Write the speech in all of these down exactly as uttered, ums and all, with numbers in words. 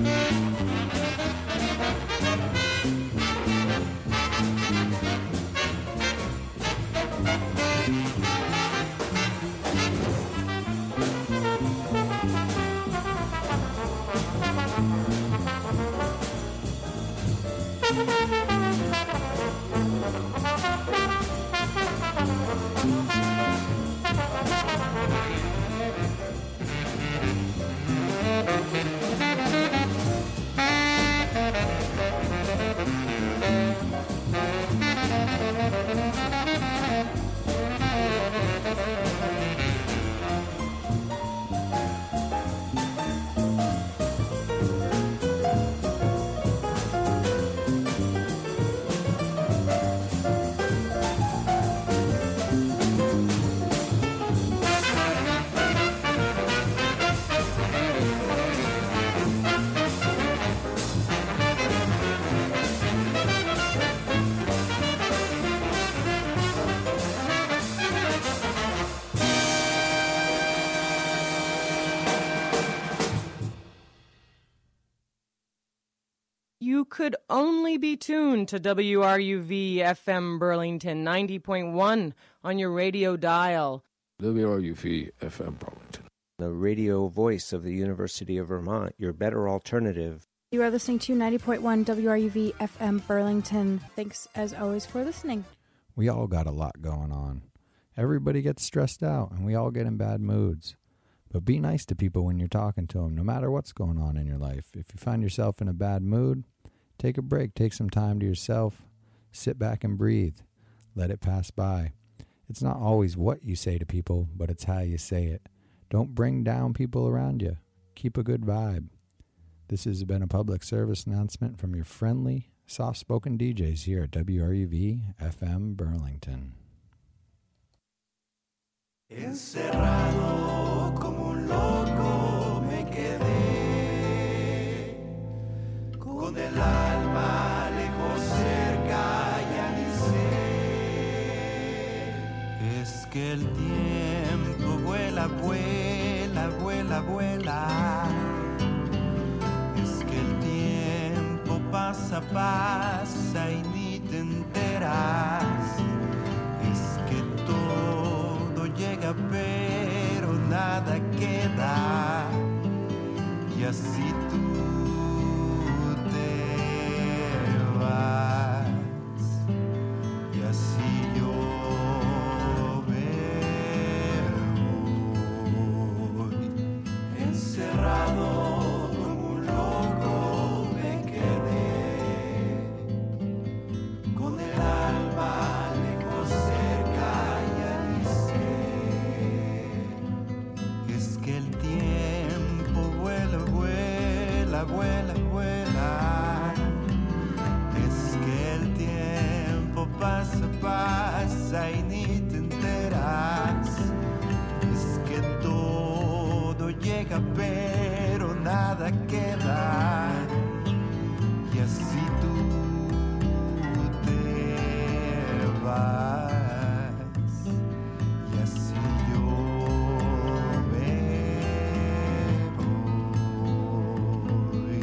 You could only be tuned to W R U V F M Burlington ninety point one on your radio dial. W R U V F M Burlington, the radio voice of the University of Vermont, your better alternative. You are listening to ninety point one W R U V F M Burlington. Thanks, as always, for listening. We all got a lot going on. Everybody gets stressed out, and we all get in bad moods. But be nice to people when you're talking to them, no matter what's going on in your life. If you find yourself in a bad mood, take a break. Take some time to yourself. Sit back and breathe. Let it pass by. It's not always what you say to people, but it's how you say it. Don't bring down people around you. Keep a good vibe. This has been a public service announcement from your friendly, soft-spoken D Js here at W R U V F M Burlington. Encerrado como un loco me quedé, con el alma lejos, cerca, ya ni sé. Es que el tiempo vuela, vuela, vuela, vuela. Es que el tiempo pasa, pasa y ni te enteras. Es que todo llega pero nada queda, y así tú te vas, y así yo me voy. Encerrado como un loco me quedé, con el alma lejos, cerca, ya ni sé. Es que el tiempo vuela, vuela, vuela, vuela. Es que el tiempo pasa, pasa y ni te enteras. Es que todo llega pero nada queda, y así tú te vas, y así yo me voy.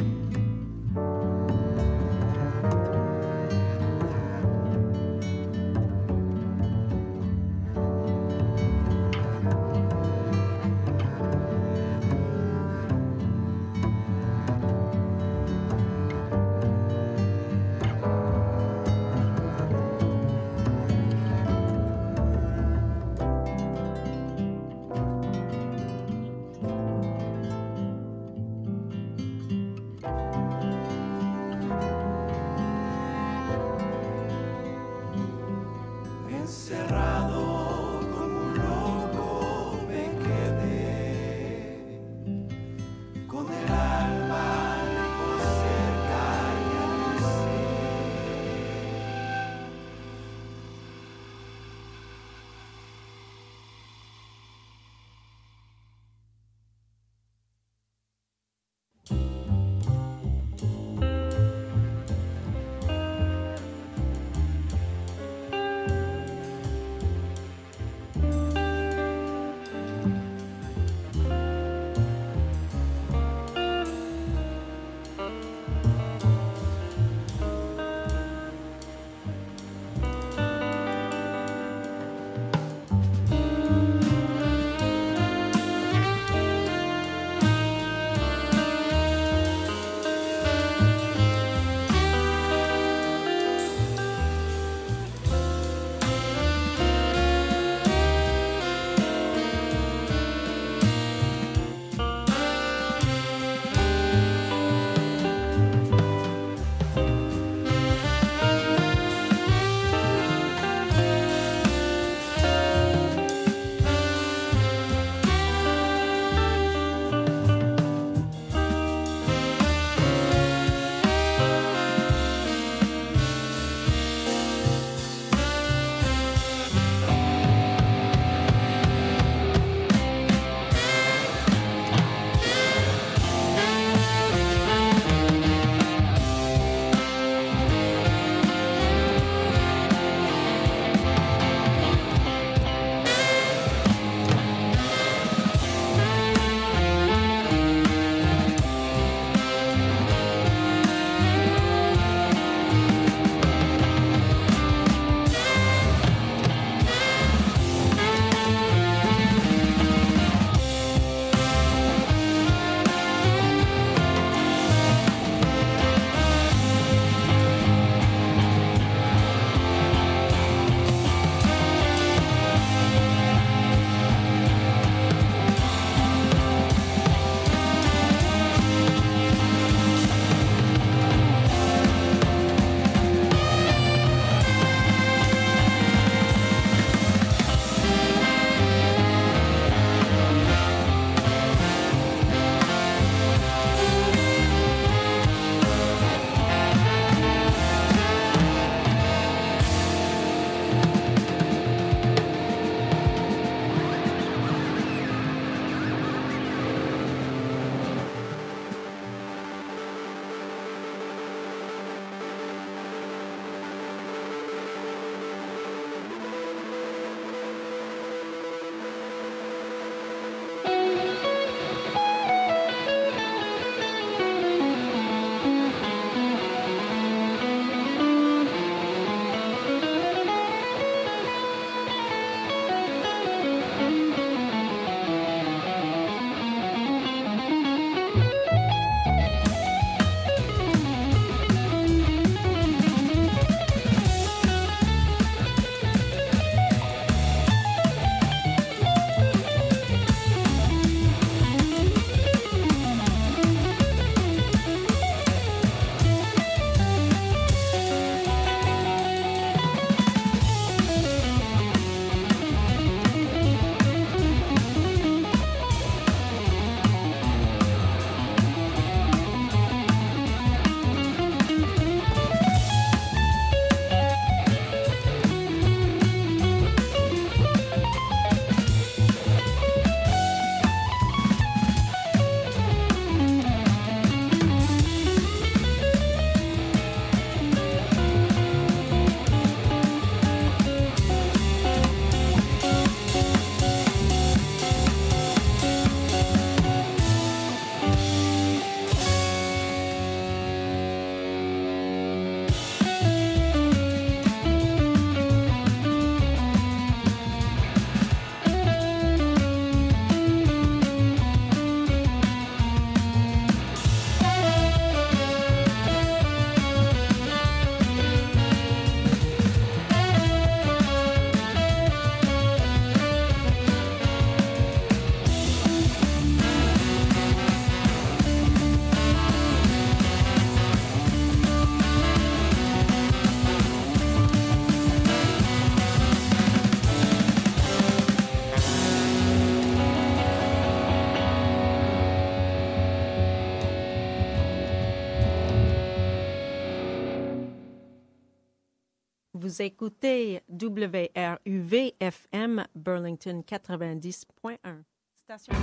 Vous écoutez W R U V F M Burlington quatre-vingt-dix point un. Station.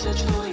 search for